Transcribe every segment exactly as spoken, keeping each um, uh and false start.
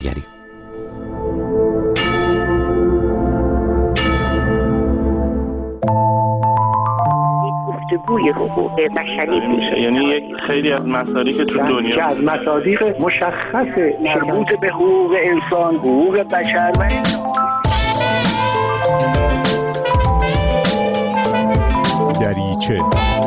گری. گفتگوی حقوق بشری میشه، یعنی یک خیلی از مصادیق که تو دنیا که از مصادیق مشخص مربوط به حقوق انسان، حقوق بشر و دریچه.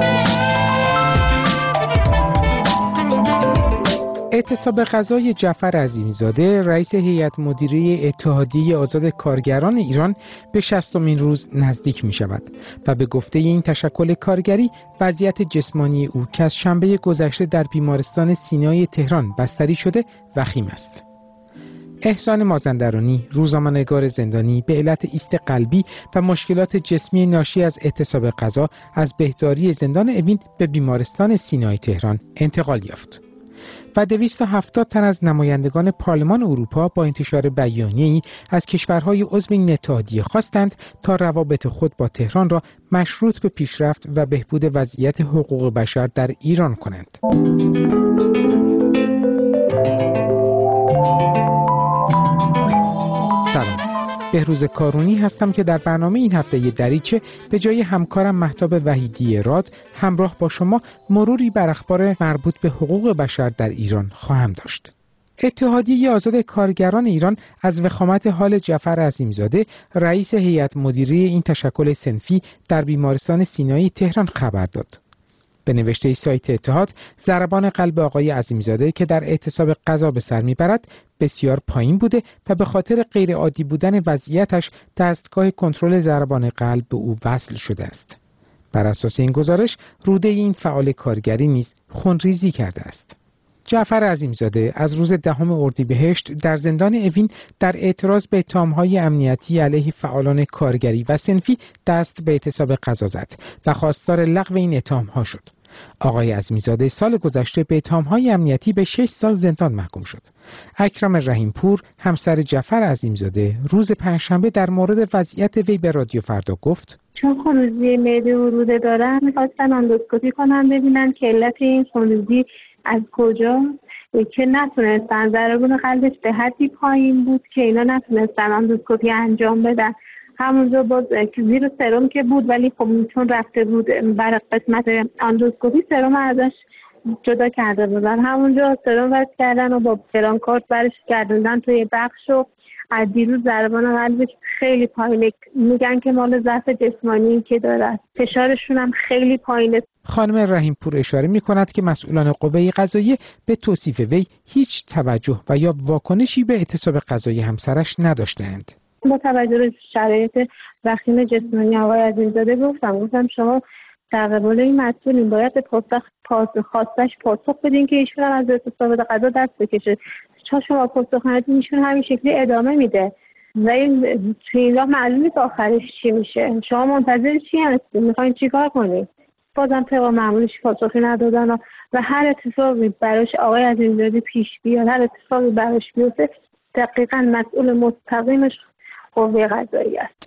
اعتصاب غذای جعفر عظیمی‌زاده رئیس هیئت مدیره اتحادیه آزاد کارگران ایران به شصتمین روز نزدیک می شود و به گفته این تشکل کارگری وضعیت جسمانی او که از شنبه گذشته در بیمارستان سینایی تهران بستری شده وخیم است. احسان مازندرانی، روزنامه‌نگار زندانی، به علت ایست قلبی و مشکلات جسمی ناشی از اعتصاب غذا از بهداری زندان اوین به بیمارستان سینایی تهران انتقال یافت. و دویست و هفتاد تن از نمایندگان پارلمان اروپا با انتشار بیانیه‌ای از کشورهای عضو این اتحادیه خواستند تا روابط خود با تهران را مشروط به پیشرفت و بهبود وضعیت حقوق بشر در ایران کنند. سلام، بهروز کارونی هستم که در برنامه این هفته دریچه به جای همکارم مهتاب وحیدی راد همراه با شما مروری بر اخبار مربوط به حقوق بشر در ایران خواهم داشت. اتحادیه آزاد کارگران ایران از وخامت حال جعفر عظیمی‌زاده رئیس هیئت مدیره این تشکل صنفی در بیمارستان سینایی تهران خبر داد. به نوشته سایت اتحاد، ضربان قلب آقای عظیمی‌زاده که در اعتصاب غذا به سر میبرد بسیار پایین بوده و به خاطر غیر عادی بودن وضعیتش دستگاه کنترل ضربان قلب به او وصل شده است. بر اساس این گزارش روده این فعال کارگری نیز خونریزی کرده است. جعفر عظیمی‌زاده از روز دهم اردیبهشت در زندان اوین در اعتراض به اتهام‌های امنیتی علیه فعالان کارگری و صنفی دست به اعتصاب غذا زد و خواستار لغو این اتهام‌ها شد. آقای عظیمی‌زاده سال گذشته به اتهام‌های امنیتی به شش سال زندان محکوم شد. اکرم رحیم‌پور همسر جعفر عظیمی‌زاده روز پنجشنبه در مورد وضعیت وی به رادیو فردا گفت: چون خونریزی معده و روده دارن می‌خواستن اندوسکوپی کنن ببینن که علت این خونریزی از کجا، که نتونستن. ضربان قلبش به حدی پایین بود که اینا نتونستن اندوسکوپی انجام بدن. همونجا باز زیر سرم که بود، ولی خب چون رفته بود برای قسمت اندوسکوپی سرم ازش جدا کرده بودن. همونجا سرم وصل کردن و با فرانکارد برش گردوندن توی بخش و از دیروز ضربان قلبش خیلی پایینه. میگن که مال ضعف جسمانی که داره، فشارشون هم خیلی پایینه. خانم رحیم‌پور اشاره می‌کند که مسئولان قوه قضاییه به توصیف وی هیچ توجه و یا واکنشی به اعتصاب غذای همسرش نداشتند. با توجه به شرایط وخیم جسمانی آقای عظیمی‌زاده گفتم گفتم شما در قبال این مسئولین باید به پاسخ خواستش پاسخ بدین که ایشون از اعتصاب غذا دست بکشه. چون شما پاسخ ندید ایشون همین شکلی ادامه میده و این توی این راه معلوم نیست آخرش چی میشه. شما منتظر چی هستید؟ میخواین چیکار کنید؟ بازم طبق معمولش پاسخی ندادن و, و هر اتفاقی براش آقای عظیمی‌زاده پیش بیاد، هر اتفاقی براش بیفته، دقیقاً مسئول مستقیمش قوه قضاییه است.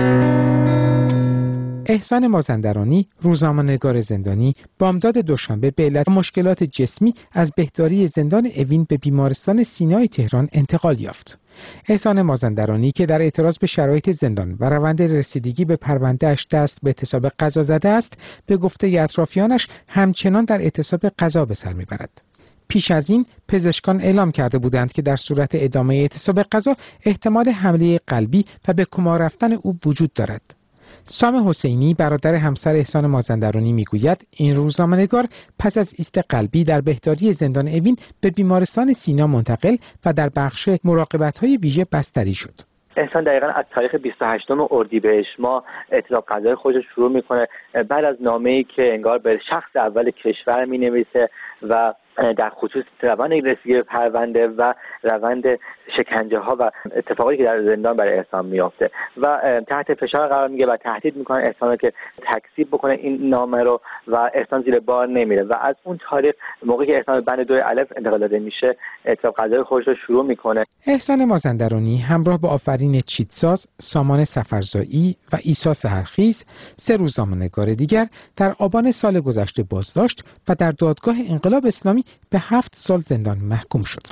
احسان مازندرانی، روزنامه‌نگار زندانی، بامداد دوشنبه به علت مشکلات جسمی از بهداری زندان اوین به بیمارستان سینای تهران انتقال یافت. احسان مازندرانی که در اعتراض به شرایط زندان و روند رسیدگی به پرونده‌اش دست به اعتصاب غذا زده است، به گفته اطرافیانش همچنان در اعتصاب غذا به سر میبرد. پیش از این پزشکان اعلام کرده بودند که در صورت ادامه اعتصاب غذا احتمال حمله قلبی و به کما رفتن او وجود دارد. سام حسینی برادر همسر احسان مازندرانی میگوید این روزنامه‌نگار پس از ایست قلبی در بهداری زندان اوین به بیمارستان سینا منتقل و در بخش مراقبت‌های ویژه بستری شد. احسان دقیقاً از تاریخ بیست و هشتم اردیبهشت ماه اعتصاب غذای خودش شروع میکنه، بعد از نامه‌ای که انگار به شخص اول کشور مینویسه و در خصوص روند رسیدگی به پرونده و روند شکنجه ها و اتفاقی که در زندان برای احسان میافته و تحت فشار قرار میگه و تهدید میکنه احسان که تکذیب بکنه این نامه رو و احسان زیر بار نمیره و از اون تاریخ موقعی که احسان بند دو الف انتقال داده میشه اعتصاب غذای خودش رو شروع میکنه. احسان مازندرانی همراه با آفرین چیتساز، سامان سفرزایی و عیسی سحرخیز سه روزنامه‌نگار دیگر در آبان سال گذشته بازداشت و در دادگاه انقلاب اسلامی اسلامی به هفت سال زندان محکوم شد.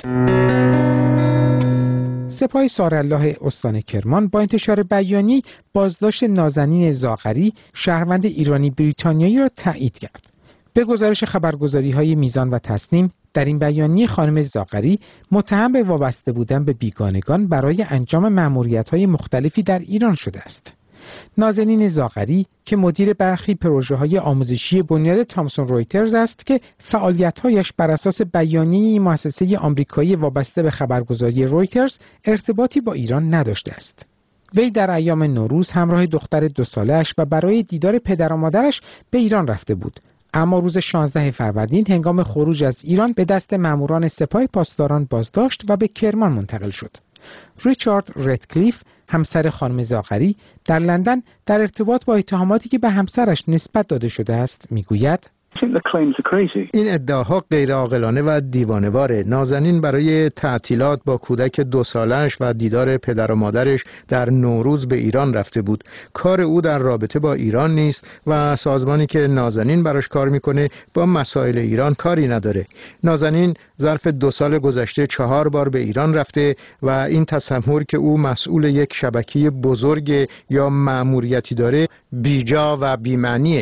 سپاه سارالله استان کرمان با انتشار بیانیه‌ای بازداشت نازنین زاغری شهروند ایرانی بریتانیایی را تایید کرد. به گزارش خبرگزاری‌های میزان و تصنیم، در این بیانیه خانم زاغری متهم به وابسته بودن به بیگانگان برای انجام مأموریت‌های مختلفی در ایران شده است. نازنین زاغری که مدیر برخی پروژه‌های آموزشی بنیاد تامسون رویترز است که فعالیت‌هایش بر اساس بیانیه مؤسسه آمریکایی وابسته به خبرگزاری رویترز ارتباطی با ایران نداشته است. وی در ایام نوروز همراه دختر دو ساله‌اش و برای دیدار پدر و مادرش به ایران رفته بود، اما روز شانزده فروردین هنگام خروج از ایران به دست ماموران سپاه پاسداران بازداشت و به کرمان منتقل شد. ریچارد ردکلیف، همسر خانم زاغری، در لندن در ارتباط با اتهاماتی که به همسرش نسبت داده شده است میگوید: این ادعاها غیر عاقلانه و دیوانه‌واره. نازنین برای تعطیلات با کودک دو سالش و دیدار پدر و مادرش در نوروز به ایران رفته بود. کار او در رابطه با ایران نیست و سازمانی که نازنین براش کار میکنه با مسائل ایران کاری نداره. نازنین ظرف دو سال گذشته چهار بار به ایران رفته و این تصور که او مسئول یک شبکه بزرگ یا مأموریتی داره بیجا و بی‌معنیه.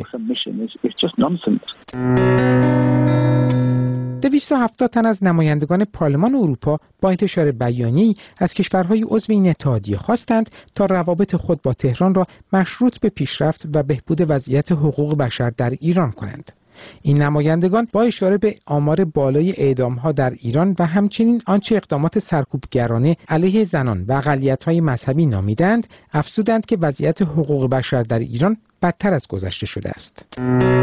دویست و هفتاد تن از نمایندگان پارلمان اروپا با انتشار بیانیه‌ای از کشورهای عضو این اتحادیه خواستند تا روابط خود با تهران را مشروط به پیشرفت و بهبود وضعیت حقوق بشر در ایران کنند. این نمایندگان با اشاره به آمار بالای اعدام‌ها در ایران و همچنین آنچه اقدامات سرکوبگرانه علیه زنان و اقلیت‌های مذهبی نامیدند، افزودند که وضعیت حقوق بشر در ایران بدتر از گذشته شده است.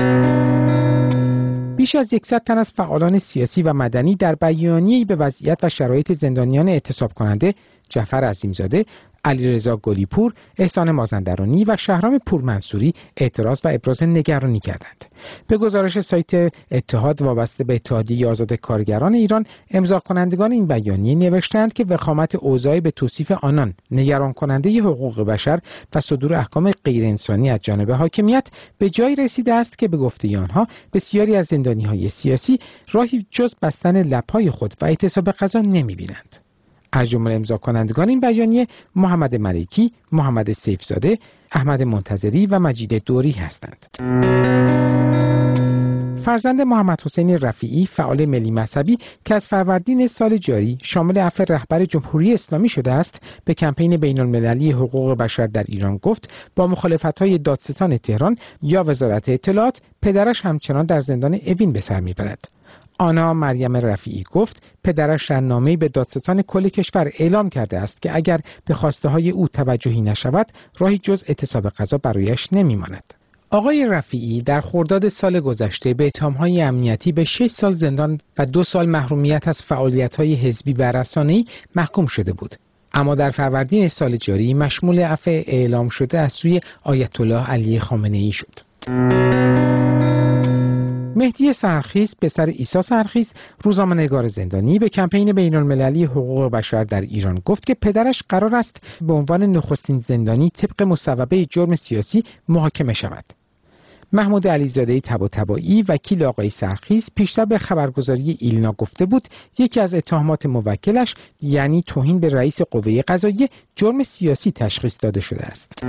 بیش از صد تن از فعالان سیاسی و مدنی در بیانیه‌ای به وضعیت و شرایط زندانیان اعتصاب کننده جعفر عظیمزاده، علیرضا گلیپور، احسان مازندرانی و شهرام پورمنصوری اعتراض و ابراز نگرانی کردند. به گزارش سایت اتحاد وابسته به اتحادیه آزاد کارگران ایران، امضا کنندگان این بیانیه نوشتند که وخامت اوضاع به توصیف آنان نگران کننده حقوق بشر و صدور احکام غیر انسانی از جانب حاکمیت به جای رسیده است که به گفته آنها بسیاری از زندانی‌های سیاسی راهی جز بستن لب‌های خود و اعتصاب غذا نمی‌بینند. از جمله امضا کنندگان این بیانیه محمد ملکی، محمد سیفزاده، احمد منتظری و مجید دوری هستند. فرزند محمد حسین رفیعی، فعال ملی مذهبی که از فروردین سال جاری شامل عفو رهبر جمهوری اسلامی شده است، به کمپین بین‌المللی حقوق بشر در ایران گفت با مخالفت‌های دادستان تهران یا وزارت اطلاعات، پدرش همچنان در زندان اوین به سر می‌برد. آنا مریم رفیعی گفت پدرش در نامه‌ای به دادستان کل کشور اعلام کرده است که اگر به خواسته‌های او توجهی نشود، راهی جز اعتصاب غذا برایش نمی‌ماند. آقای رفیعی در خرداد سال گذشته به اتهام‌های امنیتی به شش سال زندان و دو سال محرومیت از فعالیت‌های حزبی و رسانه‌ای محکوم شده بود. اما در فروردین سال جاری مشمول عفو اعلام شده از سوی آیت الله علی خامنه‌ای شد. مهدی سحرخیز، پسر عیسی سحرخیز، روزنامه‌نگار زندانی، به کمپین بین‌المللی حقوق بشر در ایران گفت که پدرش قرار است به عنوان نخستین زندانی طبق مصوبه جرم سیاسی محاکمه شود. محمود علیزاده طباطبایی، وکیل آقای سحرخیز، پیشتر به خبرگزاری ایلنا گفته بود یکی از اتهامات موکلش، یعنی توهین به رئیس قوه قضاییه، جرم سیاسی تشخیص داده شده است.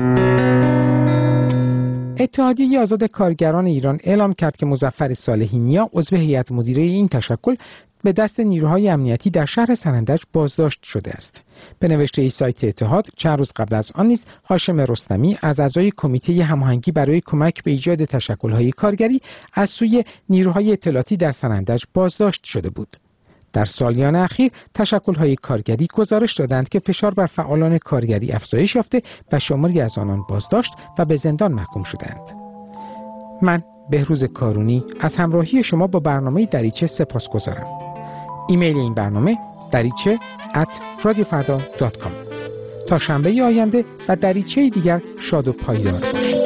اتحادیه آزاد کارگران ایران اعلام کرد که مظفر صالحی نیا، عضو هیئت مدیره این تشکل، به دست نیروهای امنیتی در شهر سنندج بازداشت شده است. به نوشته سایت اتحاد، چند روز قبل از آن نیز هاشم رستمی از اعضای کمیته هماهنگی برای کمک به ایجاد تشکل‌های کارگری از سوی نیروهای اطلاعاتی در سنندج بازداشت شده بود. در سالیان اخیر تشکل‌های کارگری گزارش دادند که فشار بر فعالان کارگری افزایش یافته و شماری از آنان بازداشت و به زندان محکوم شدند. من بهروز کارونی از همراهی شما با برنامه دریچه سپاسگزارم. ایمیل این برنامه دریچه ات رادیو فردا دات کام. تا شنبه آینده و دریچه دیگر شاد و پایدار باشید.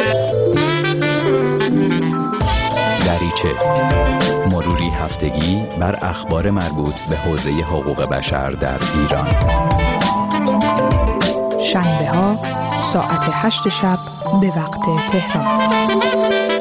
دریچه، مروری هفتگی بر اخبار مربوط به حوزه حقوق بشر در ایران. شنبه ها ساعت هشت شب به وقت تهران.